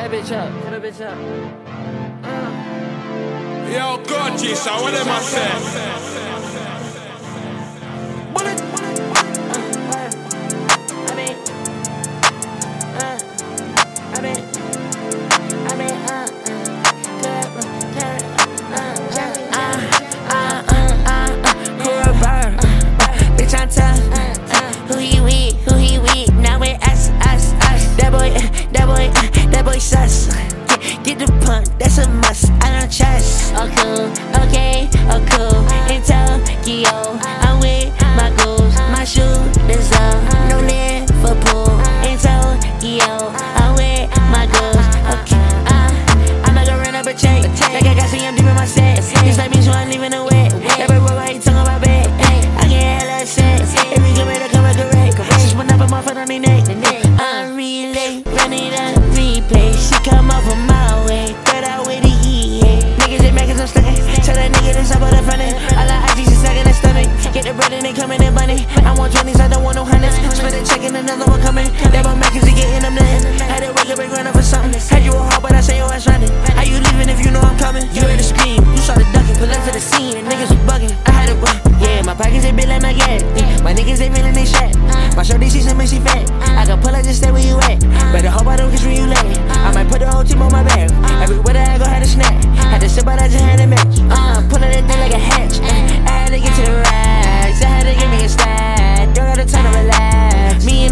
that bitch up, turn that bitch up. Yo, gorgeous, what am I saying? That boy sus. Get the punk, that's a must. I don't trust. Oh cool, okay, oh cool. In Tokyo, I'm with my goals. My shooters up, no Liverpool. In Tokyo, I'm with my goals. Okay, I'ma go run up a check. Like I got some, I'm deep in my set. He's like me, so I'm leaving away. That boy broke, he tongue on my bed. I get hella sex. If we come here to come correct. Just one up a motherfucker on the neck. I'm relay, running up replay. She come up on my way, throw that with the heat. Niggas and Maccas, I'm stunning. Tell that nigga this up on the front end. All the IGs is stuck in the stomach. Get the bread and they coming in bunny. I want 20s, I don't want no hundreds. Spend a check and another one coming. That one Maccas, he getting them nothing. Had to wake up and run up for something. Had you a heart, but I say your ass running. How you leaving if you know I'm coming? You heard the scream, you saw the ducking. Pull up to the scene, and niggas was bugging. I had to run, yeah, my pockets they big like my gas. My niggas they feeling they shit. My shorty she makes she fat. I can pull up, just stay where you at. Better hope I don't catch where you lay. I might put the whole team on my back. Everywhere that I go, had a snack. Had to sip, but I just had a match. Pulling that thing like a hatch. I had to get to the racks. I had to give me a stack. Don't got the time to relax. Me